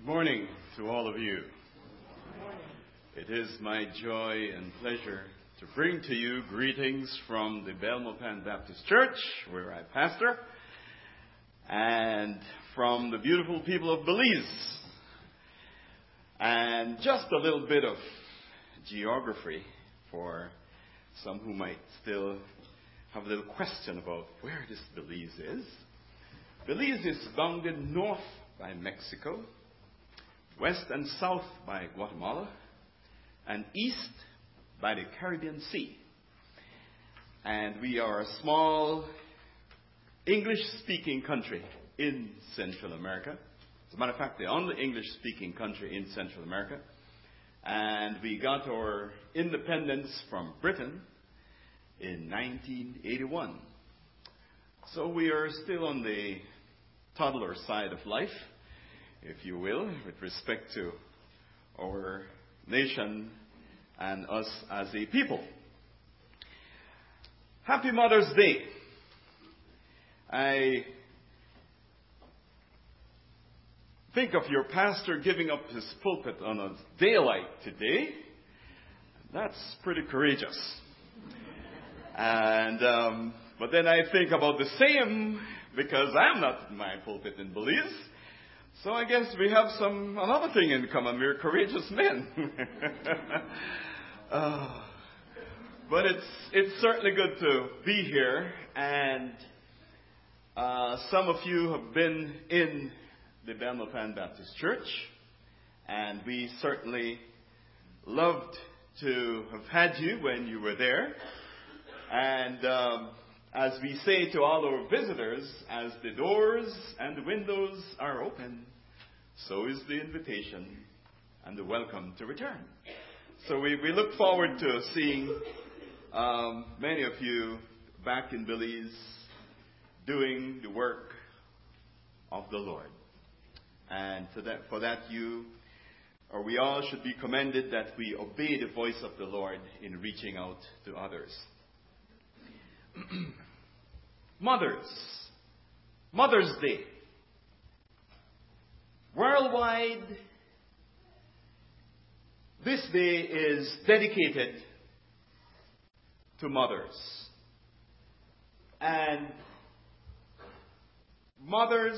Good morning to all of you. It is my joy and pleasure to bring to you greetings from the Belmopan Baptist Church, where I pastor, and from the beautiful people of Belize. And just a little bit of geography for some who might still have a little question about where this Belize is. Belize is bounded north by Mexico, west and south by Guatemala, and east by the Caribbean Sea. And we are a small English-speaking country in Central America. As a matter of fact, the only English-speaking country in Central America. And we got our independence from Britain in 1981. So we are still on the toddler side of life, if you will, with respect to our nation and us as a people. Happy Mother's Day. I think of your pastor giving up his pulpit on a daylight today. That's pretty courageous. And but then I think about the same, because I'm not in my pulpit in Belize. So I guess we have another thing in common. We're courageous men. But it's certainly good to be here. And some of you have been in the Belmopan Baptist Church. And we certainly loved to have had you when you were there. And as we say to all our visitors, as the doors and the windows are open, so is the invitation and the welcome to return. So we look forward to seeing many of you back in Belize doing the work of the Lord. And for that we all should be commended that we obey the voice of the Lord in reaching out to others. Mother's Day. Worldwide, this day is dedicated to mothers. And mothers,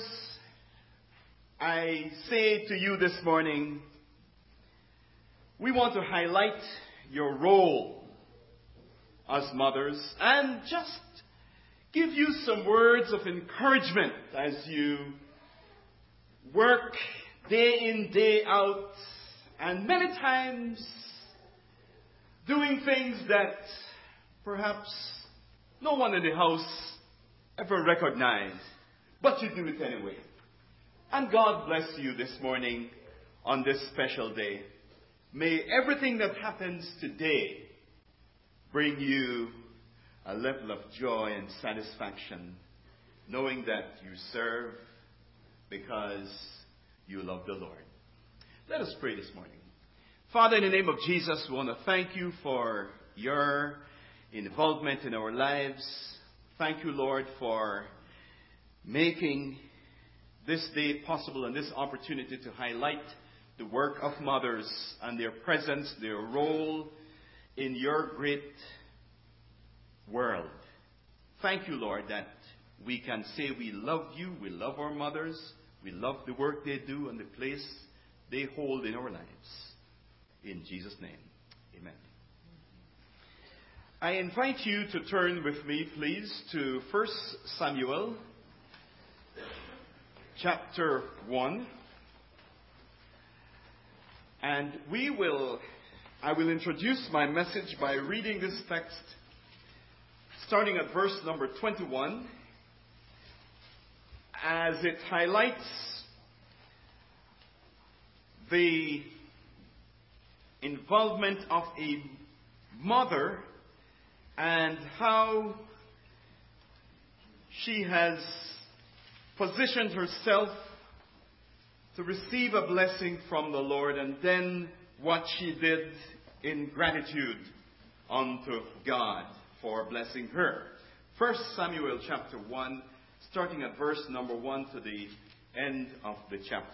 I say to you this morning, we want to highlight your role as mothers and just give you some words of encouragement as you work day in, day out, and many times doing things that perhaps no one in the house ever recognized, but you do it anyway. And God bless you this morning on this special day. May everything that happens today bring you a level of joy and satisfaction, knowing that you serve because you love the Lord. Let us pray this morning. Father, in the name of Jesus, we want to thank you for your involvement in our lives. Thank you, Lord, for making this day possible and this opportunity to highlight the work of mothers and their presence, their role in your great world. Thank you, Lord, that we can say we love you, we love our mothers, we love the work they do and the place they hold in our lives. In Jesus' name, amen. I invite you to turn with me, please, to 1 Samuel chapter 1. And I will introduce my message by reading this text starting at verse number 21, as it highlights the involvement of a mother and how she has positioned herself to receive a blessing from the Lord, and then what she did in gratitude unto God for blessing her. 1 Samuel chapter 1, starting at verse number 1 to the end of the chapter.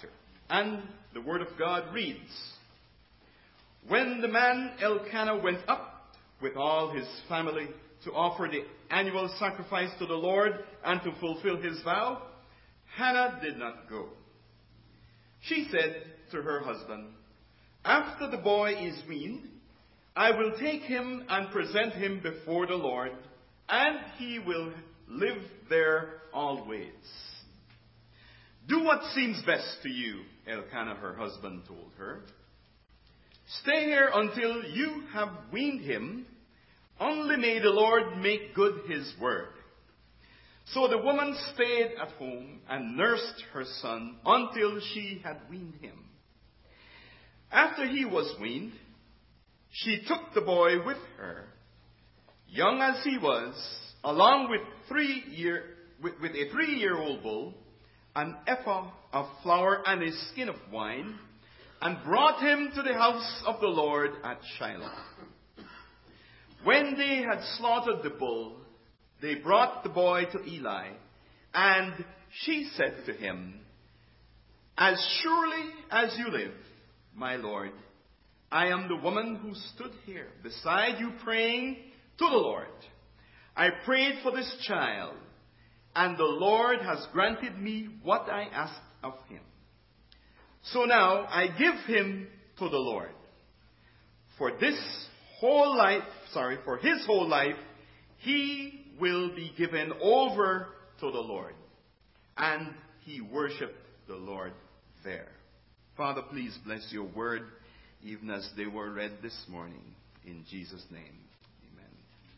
And the Word of God reads, "When the man Elkanah went up with all his family to offer the annual sacrifice to the Lord and to fulfill his vow, Hannah did not go. She said to her husband, 'After the boy is weaned, I will take him and present him before the Lord, and he will live there always.' 'Do what seems best to you,' Elkanah, her husband, told her. 'Stay here until you have weaned him. Only may the Lord make good his word.' So the woman stayed at home and nursed her son until she had weaned him. After he was weaned, she took the boy with her, young as he was, along with a 3-year-old bull, an ephah of flour and a skin of wine, and brought him to the house of the Lord at Shiloh. When they had slaughtered the bull, they brought the boy to Eli, and she said to him, 'As surely as you live, my lord, I am the woman who stood here beside you praying to the Lord. I prayed for this child, and the Lord has granted me what I asked of him. So now I give him to the Lord. For his whole life, he will be given over to the Lord.' And he worshipped the Lord there." Father, please bless your word, even as they were read this morning. In Jesus' name, amen.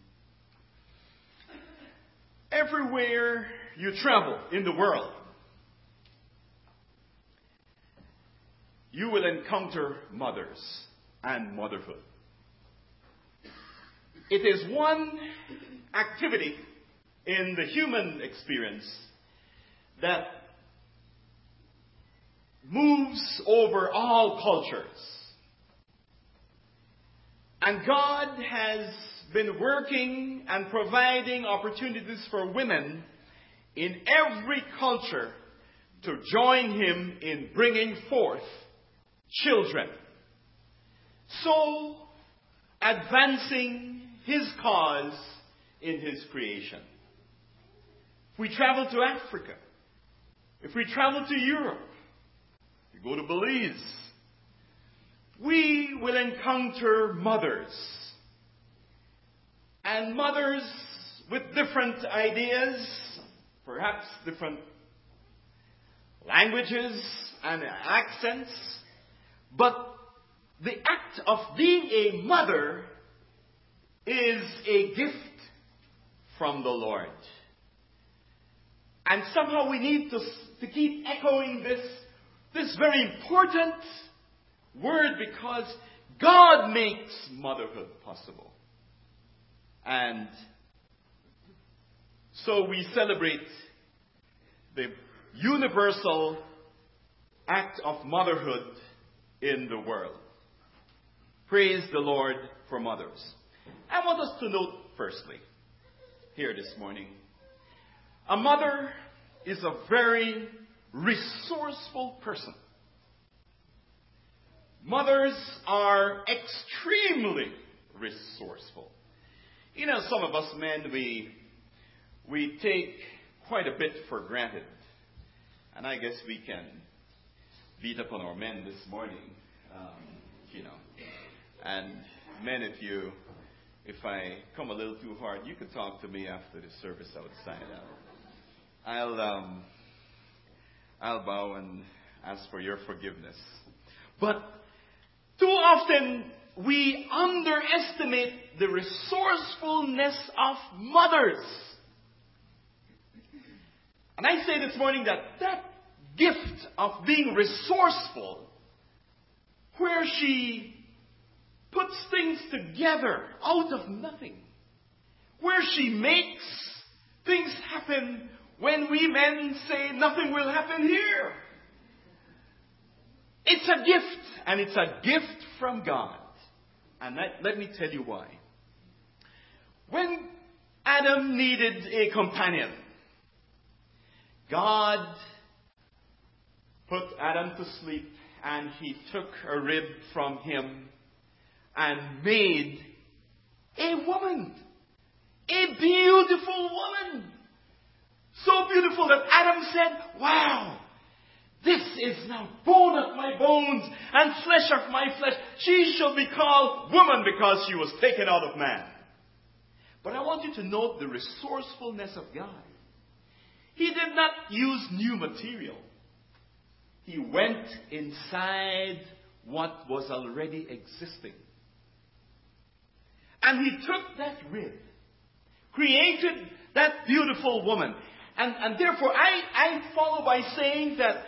Everywhere you travel in the world, you will encounter mothers and motherhood. It is one activity in the human experience that moves over all cultures. And God has been working and providing opportunities for women in every culture to join him in bringing forth children, so advancing his cause in his creation. If we travel to Africa, if we travel to Europe, if we go to Belize, we will encounter mothers. And mothers with different ideas, perhaps different languages and accents. But the act of being a mother is a gift from the Lord. And somehow we need to keep echoing this very important word, because God makes motherhood possible. And so we celebrate the universal act of motherhood in the world. Praise the Lord for mothers. I want us to note firstly, here this morning, a mother is a very resourceful person. Mothers are extremely resourceful. You know, some of us men, we take quite a bit for granted. And I guess we can beat up on our men this morning, And men, if I come a little too hard, you can talk to me after the service outside. I'll bow and ask for your forgiveness. But too often we underestimate the resourcefulness of mothers. And I say this morning that gift of being resourceful, where she puts things together out of nothing, where she makes things happen when we men say nothing will happen here. It's a gift, and it's a gift from God. And let me tell you why. When Adam needed a companion, God put Adam to sleep, and he took a rib from him and made a woman. A beautiful woman. So beautiful that Adam said, wow, this is now bone of my bones and flesh of my flesh. She shall be called woman because she was taken out of man. But I want you to note the resourcefulness of God. He did not use new material. He went inside what was already existing. And he took that rib, created that beautiful woman. And therefore, I follow by saying that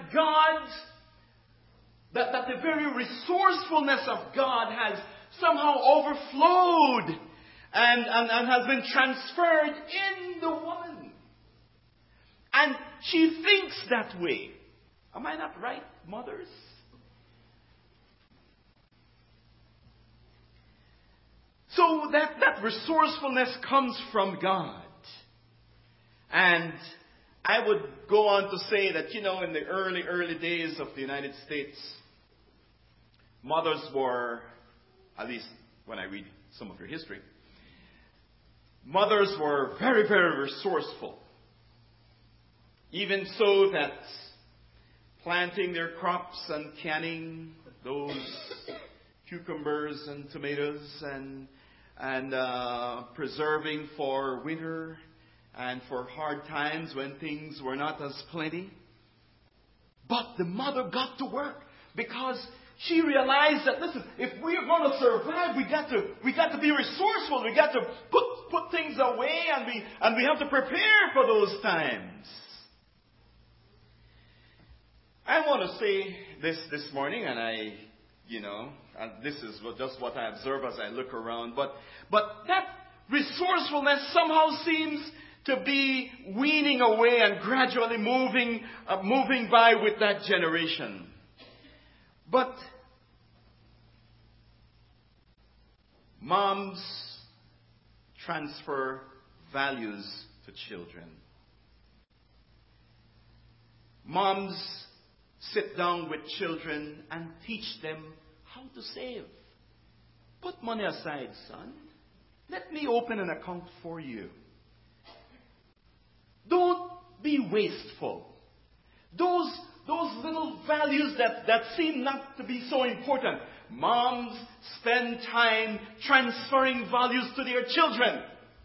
the very resourcefulness of God has somehow overflowed and has been transferred in the woman. And she thinks that way. Am I not right, mothers? So that resourcefulness comes from God. And I would go on to say that, in the early days of the United States, mothers were, at least when I read some of your history, mothers were very, very resourceful. Even so that planting their crops and canning those cucumbers and tomatoes and preserving for winter and for hard times when things were not as plenty. But the mother got to work because she realized that, listen, if we're going to survive, we got to be resourceful. We got to put things away, and we have to prepare for those times. I want to say this morning, and this is just what I observe as I look around. But that resourcefulness somehow seems to be weaning away and gradually moving by with that generation. But moms transfer values to children. Moms sit down with children and teach them how to save. Put money aside, son. Let me open an account for you. Don't be wasteful. Those little values that seem not to be so important. Moms spend time transferring values to their children.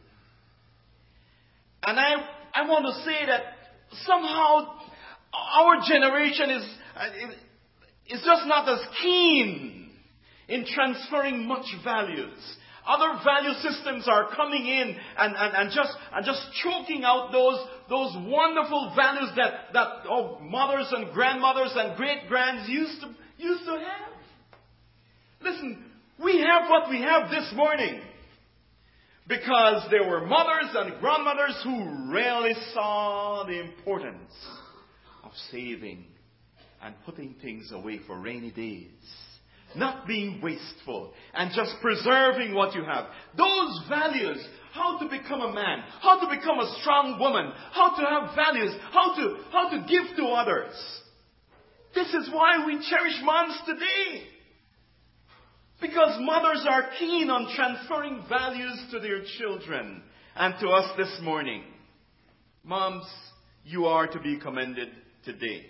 And I want to say that somehow our generation is just not as keen in transferring much values. Other value systems are coming in and just choking out those wonderful values that mothers and grandmothers and great-grands used to have. Listen, we have what we have this morning because there were mothers and grandmothers who really saw the importance of saving and putting things away for rainy days. Not being wasteful and just preserving what you have. Those values, how to become a man, how to become a strong woman, how to have values, how to give to others. This is why we cherish moms today. Because mothers are keen on transferring values to their children and to us this morning. Moms, you are to be commended today.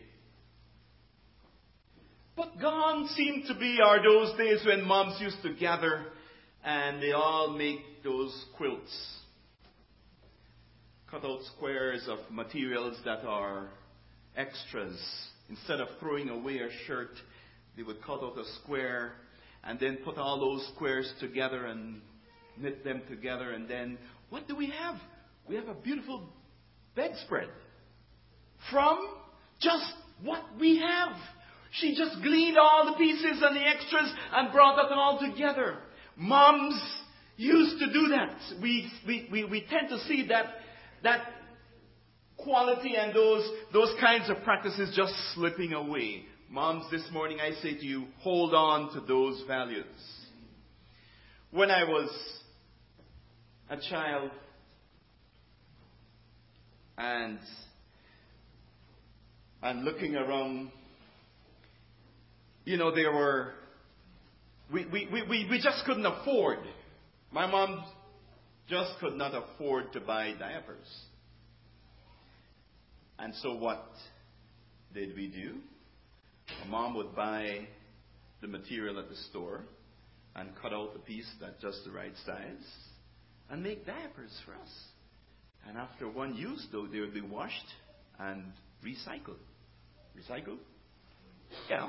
But gone seem to be are those days when moms used to gather and they all make those quilts. Cut out squares of materials that are extras. Instead of throwing away a shirt, they would cut out a square and then put all those squares together and knit them together. And then what do we have? We have a beautiful bedspread from just what we have. She just gleaned all the pieces and the extras and brought that all together. Moms used to do that. We tend to see that quality and those kinds of practices just slipping away. Moms, this morning I say to you, hold on to those values. When I was a child and looking around, there were, we just couldn't afford. My mom just could not afford to buy diapers. And so what did we do? My mom would buy the material at the store and cut out a piece that's just the right size and make diapers for us. And after one use, though, they would be washed and recycled. Recycled? Yeah.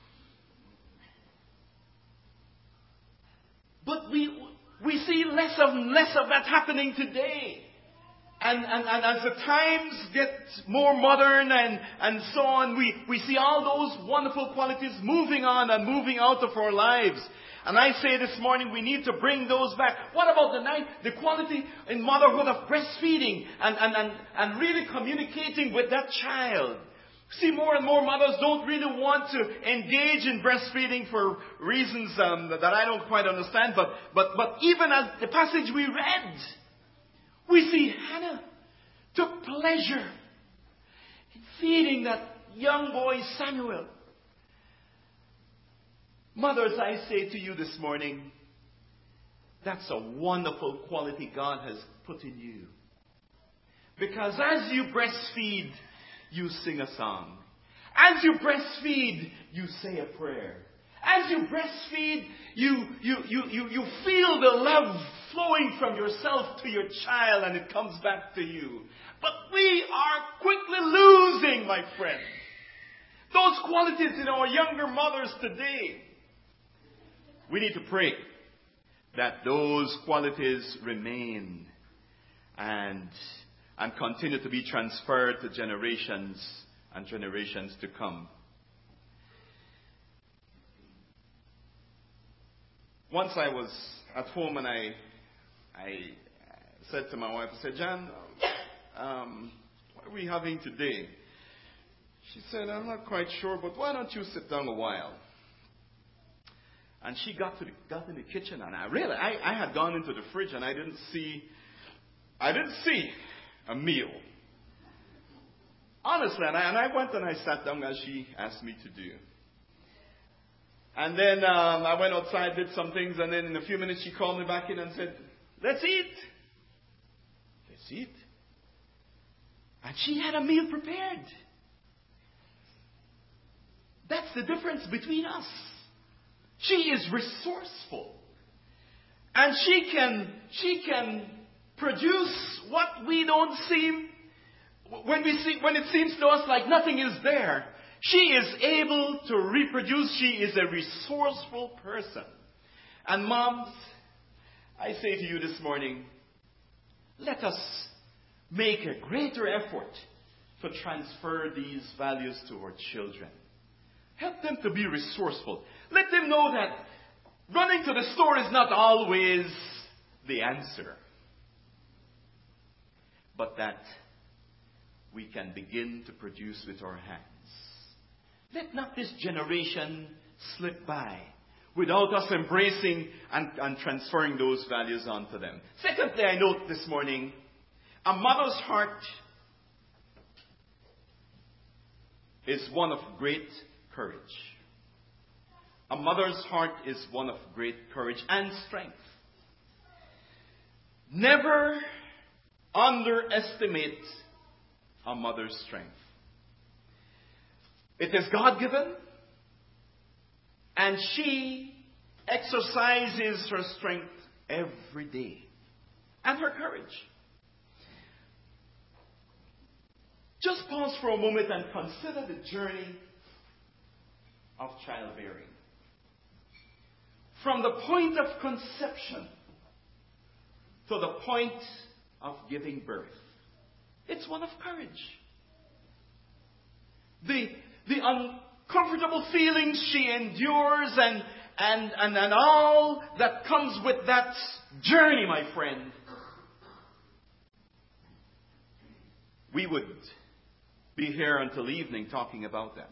But we see less of that happening today. And as the times get more modern and so on, we see all those wonderful qualities moving on and moving out of our lives. And I say this morning, we need to bring those back. What about the quality in motherhood of breastfeeding and really communicating with that child? See, more and more mothers don't really want to engage in breastfeeding for reasons that I don't quite understand. But even as the passage we read, we see Hannah took pleasure in feeding that young boy Samuel. Mothers, I say to you this morning, that's a wonderful quality God has put in you. Because as you breastfeed, you sing a song. As you breastfeed, you say a prayer. As you breastfeed, you feel the love flowing from yourself to your child and it comes back to you. But we are quickly losing, my friend, those qualities in our younger mothers today. We need to pray that those qualities remain and continue to be transferred to generations and generations to come. Once I was at home and I said to my wife, I said, Jan, what are we having today? She said, I'm not quite sure, but why don't you sit down a while? And she got in the kitchen, and I had gone into the fridge, and I didn't see a meal. Honestly, and I went and I sat down as she asked me to do. And then I went outside, did some things, and then in a few minutes she called me back in and said, let's eat. Let's eat. And she had a meal prepared. That's the difference between us. She is resourceful. And she can produce what we don't see. When it seems to us like nothing is there, she is able to reproduce. She is a resourceful person. And moms, I say to you this morning, let us make a greater effort to transfer these values to our children. Help them to be resourceful. Let them know that running to the store is not always the answer. But that we can begin to produce with our hands. Let not this generation slip by without us embracing and transferring those values onto them. Secondly, I note this morning, a mother's heart is one of great courage. A mother's heart is one of great courage and strength. Never underestimate a mother's strength. It is God-given, and she exercises her strength every day. And her courage. Just pause for a moment and consider the journey of childbearing. From the point of conception to the point of giving birth. It's one of courage. The uncomfortable feelings she endures and all that comes with that journey, my friend. We would be here until evening talking about that.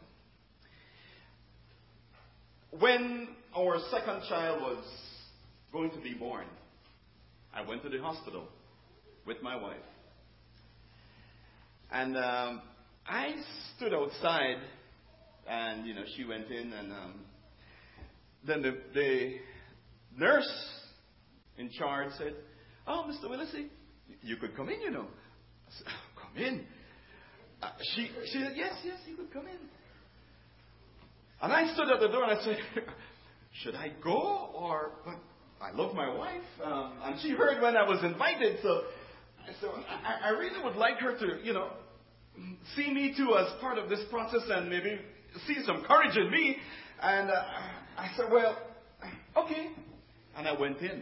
When our second child was going to be born, I went to the hospital with my wife. And I stood outside, and she went in, and then the nurse in charge said, "Oh, Mr. Willissey, you could come in, I said, "Come in?" She said, yes, you could come in. And I stood at the door and I said, should I go or... But I love my wife. And she heard when I was invited, so I really would like her to, see me too as part of this process and maybe see some courage in me. And I said, well, okay. And I went in.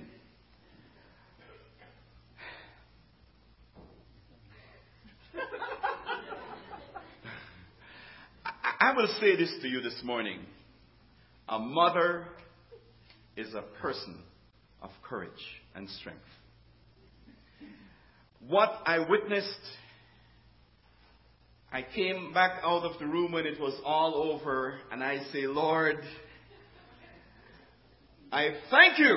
I will say this to you this morning. A mother is a person of courage and strength. What I witnessed, I came back out of the room when it was all over, and I say, Lord, I thank you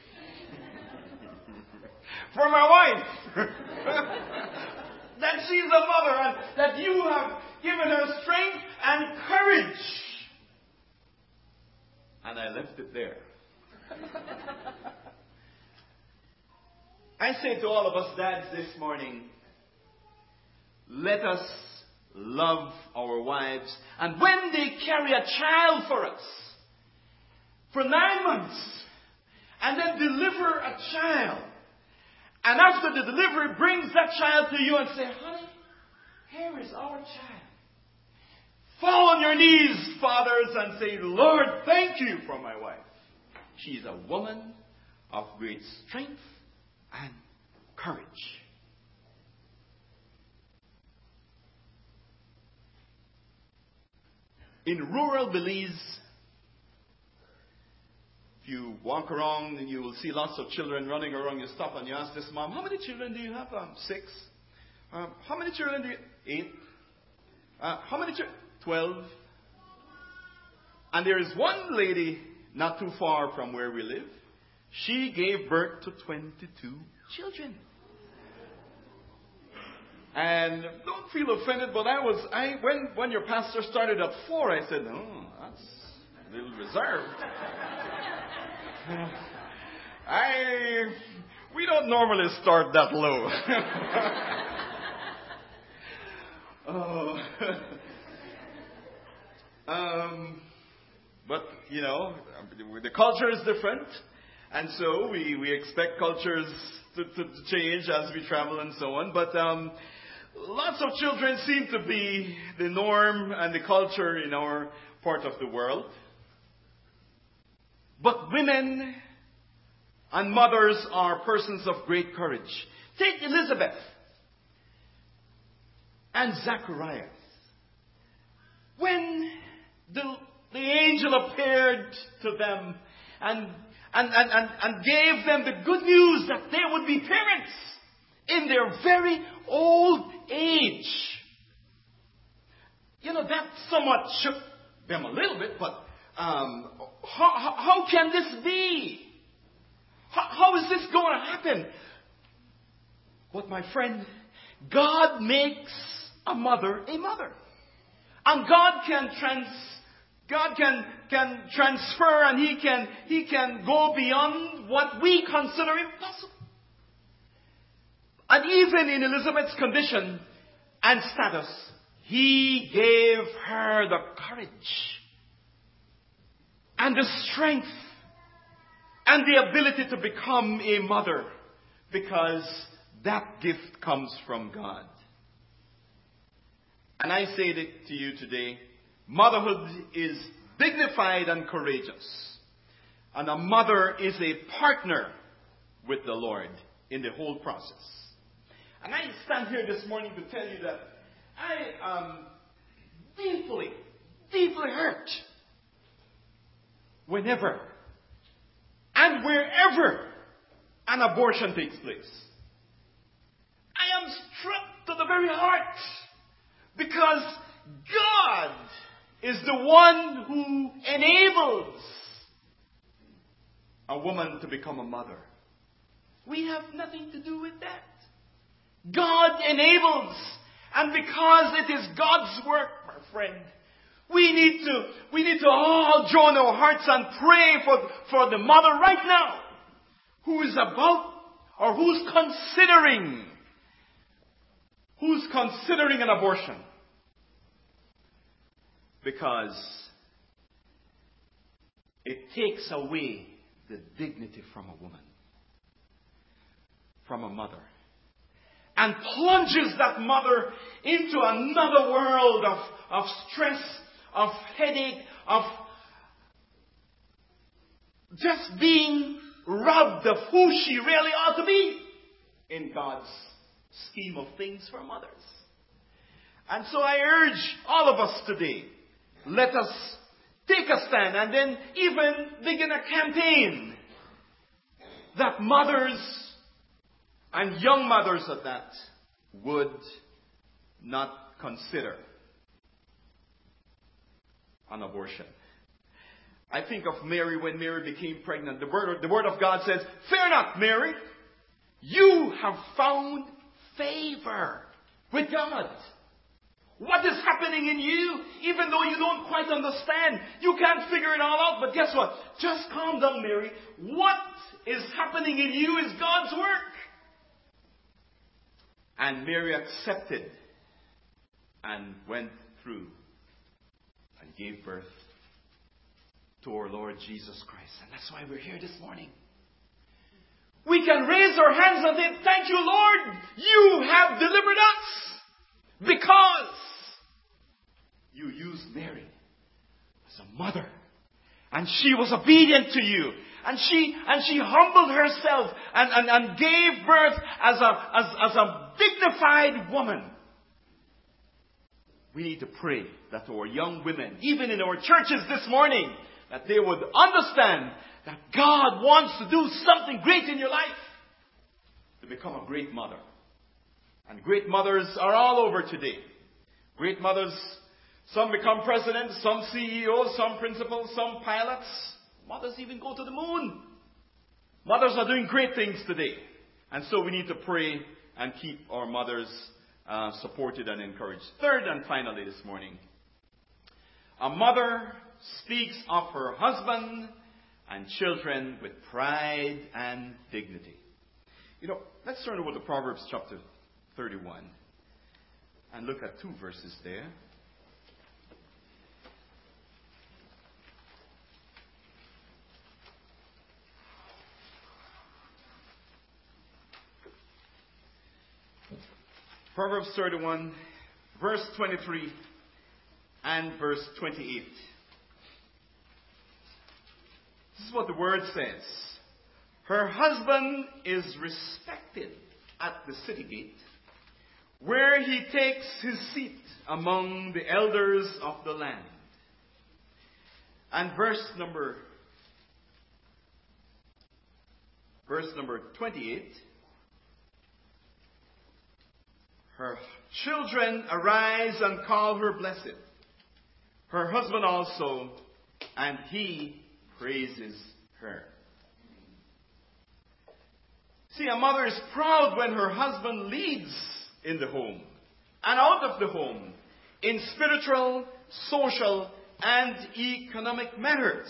for my wife. That she's a mother and that you have given her strength and courage. And I left it there. I say to all of us dads this morning, let us love our wives. And when they carry a child for us, for 9 months, and then deliver a child, and after the delivery brings that child to you and say, honey, here is our child. Fall on your knees, fathers, and say, Lord, thank you for my wife. She's a woman of great strength and courage. In rural Belize, if you walk around and you will see lots of children running around, you stop and you ask this mom, how many children do you have? 6. How many children do you... 8. How many children? 12. And there is one lady not too far from where we live. She gave birth to 22 children. And don't feel offended, but when your pastor started at 4, I said, oh, that's a little reserved. We don't normally start that low. But, the culture is different. And so we expect cultures to change as we travel and so on. But lots of children seem to be the norm and the culture in our part of the world. But women and mothers are persons of great courage. Take Elizabeth and Zacharias. When the angel appeared to them and gave them the good news that they would be parents in their very old age. That somewhat shook them a little bit, but how can this be? How is this going to happen? But my friend, God makes a mother a mother. And God can transfer and He can go beyond what we consider impossible. And even in Elizabeth's condition and status, He gave her the courage and the strength and the ability to become a mother, because that gift comes from God. And I say to you today, motherhood is dignified and courageous. And a mother is a partner with the Lord in the whole process. And I stand here this morning to tell you that I am deeply, deeply hurt whenever and wherever an abortion takes place. I am struck to the very heart, because God is the one who enables a woman to become a mother. We have nothing to do with that. God enables And because it is God's work, my friend, we need to all join our hearts and pray for the mother right now who is about or who's considering an abortion. Because it takes away the dignity from a woman, from a mother, and plunges that mother into another world of stress, of headache, of just being robbed of who she really ought to be in God's scheme of things for mothers. And so I urge all of us today, let us take a stand and then even begin a campaign that mothers and young mothers at that would not consider an abortion. I think of Mary when Mary became pregnant. The word of God says, "Fear not, Mary. You have found favor with God." What is happening in you, even though you don't quite understand, you can't figure it all out, but guess what? Just calm down, Mary. What is happening in you is God's work. And Mary accepted and went through and gave birth to our Lord Jesus Christ. And that's why we're here this morning. We can raise our hands and say, "Thank you, Lord, you have delivered us." Because you used Mary as a mother. And she was obedient to you. And she humbled herself and gave birth as a dignified woman. We need to pray that our young women, even in our churches this morning, that they would understand that God wants to do something great in your life. To become a great mother. And great mothers are all over today. Great mothers, some become presidents, some CEOs, some principals, some pilots. Mothers even go to the moon. Mothers are doing great things today. And so we need to pray and keep our mothers supported and encouraged. Third and finally this morning, a mother speaks of her husband and children with pride and dignity. Let's turn over to Proverbs chapter 31 and look at 2 verses there. Proverbs 31, verse 23 and verse 28. This is what the word says. Her husband is respected at the city gate, where he takes his seat among the elders of the land. And verse number 28. Her children arise and call her blessed. Her husband also, and he praises her. See, a mother is proud when her husband leads in the home and out of the home in spiritual, social, and economic matters.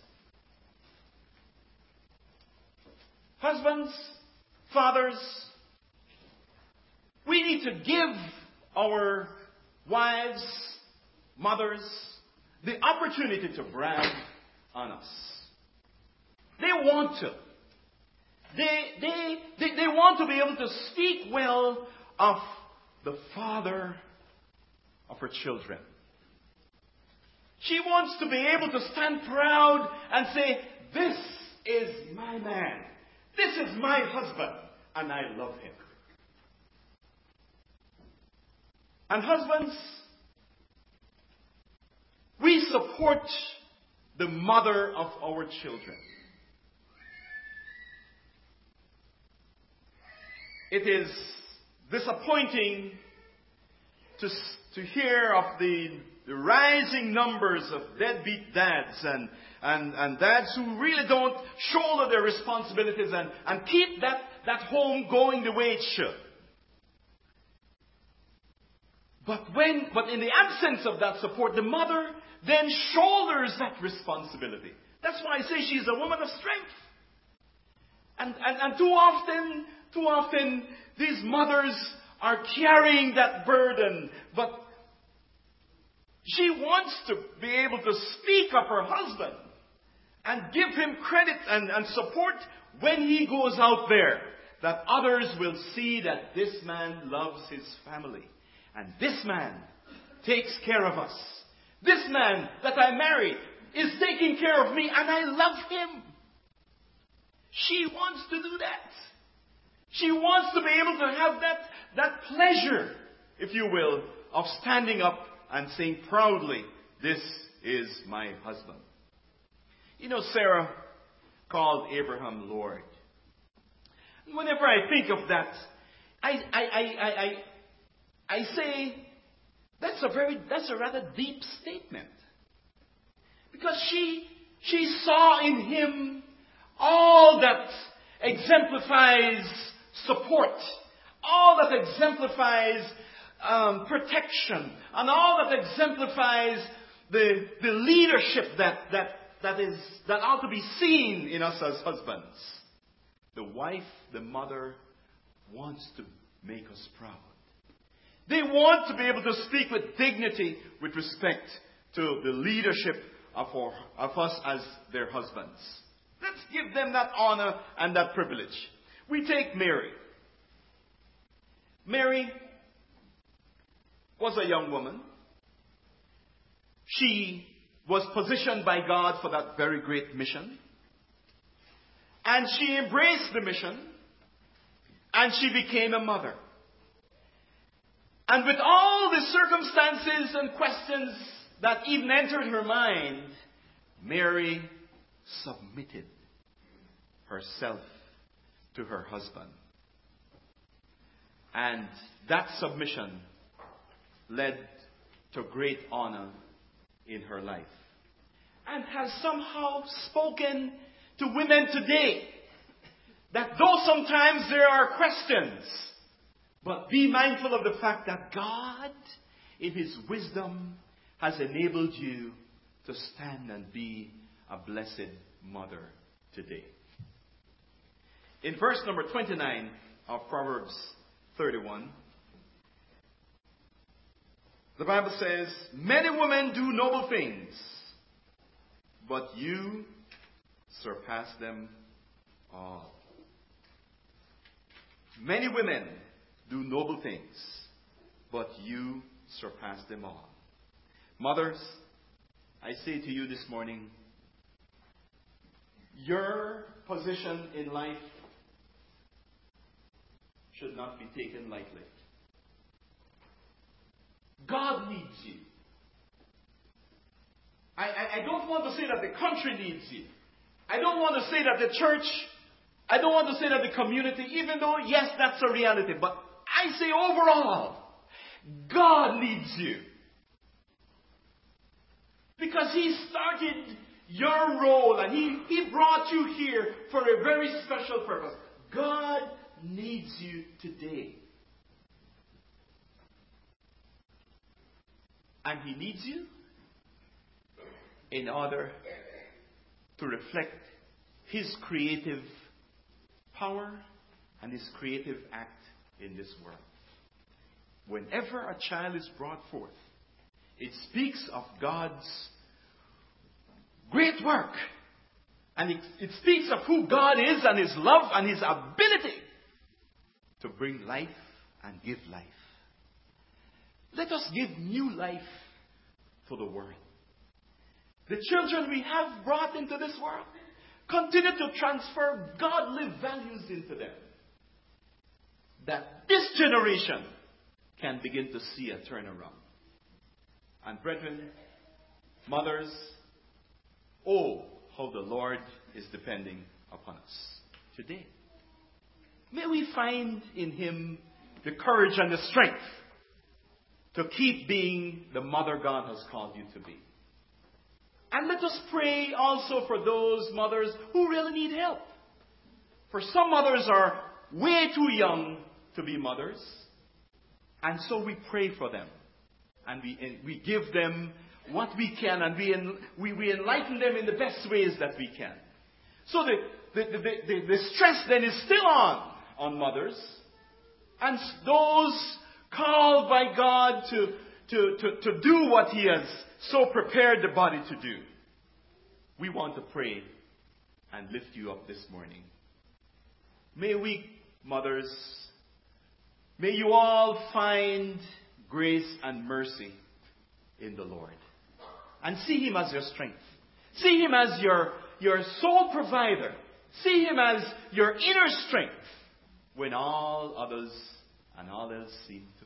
Husbands, fathers, we need to give our wives, mothers, the opportunity to brag on us. They want to. They want to be able to speak well of the father of her children. She wants to be able to stand proud and say, "This is my man. This is my husband, and I love him." And husbands, we support the mother of our children. It is disappointing to hear of the rising numbers of deadbeat dads and dads who really don't shoulder their responsibilities and keep that home going the way it should. But in the absence of that support, the mother then shoulders that responsibility. That's why I say she's a woman of strength. And too often, these mothers are carrying that burden. But she wants to be able to speak of her husband and give him credit and support when he goes out there. That others will see that this man loves his family. And this man takes care of us. This man that I married is taking care of me and I love him. She wants to do that. She wants to be able to have that pleasure, if you will, of standing up and saying proudly, this is my husband. You know, Sarah called Abraham Lord. Whenever I think of that, I say that's a rather deep statement. Because she saw in him all that exemplifies support, all that exemplifies protection, and all that exemplifies the leadership that ought to be seen in us as husbands. The wife, the mother, wants to make us proud. They want to be able to speak with dignity with respect to the leadership of us as their husbands. Let's give them that honor and that privilege. We take Mary. Mary was a young woman. She was positioned by God for that very great mission. And she embraced the mission. And she became a mother. And with all the circumstances and questions that even entered her mind, Mary submitted herself to her husband. And that submission led to great honor in her life. And has somehow spoken to women today that though sometimes there are questions, but be mindful of the fact that God, in His wisdom, has enabled you to stand and be a blessed mother today. In verse number 29 of Proverbs 31, the Bible says, many women do noble things, but you surpass them all. Many women do noble things, but you surpass them all. Mothers, I say to you this morning, your position in life should not be taken lightly. God needs you. I don't want to say that the country needs you. I don't want to say that the church, I don't want to say that the community, even though, yes, that's a reality. But I say overall, God needs you. Because He started your role and He brought you here for a very special purpose. God needs you today. And He needs you in order to reflect His creative power and His creative act in this world. Whenever a child is brought forth, it speaks of God's great work. And it speaks of who God is and His love and His ability to bring life and give life. Let us give new life to the world. The children we have brought into this world, continue to transfer godly values into them. That this generation can begin to see a turnaround. And brethren, mothers, oh, how the Lord is depending upon us today. May we find in Him the courage and the strength to keep being the mother God has called you to be. And let us pray also for those mothers who really need help. For some mothers are way too young to be mothers. And so we pray for them. and we give them what we can, and we enlighten them in the best ways that we can. So the stress then is still on mothers and those called by God to do what He has so prepared the body to do. We want to pray and lift you up this morning. May we, mothers, may you all find grace and mercy in the Lord. And see Him as your strength. See Him as your sole provider. See Him as your inner strength when all others and all else seem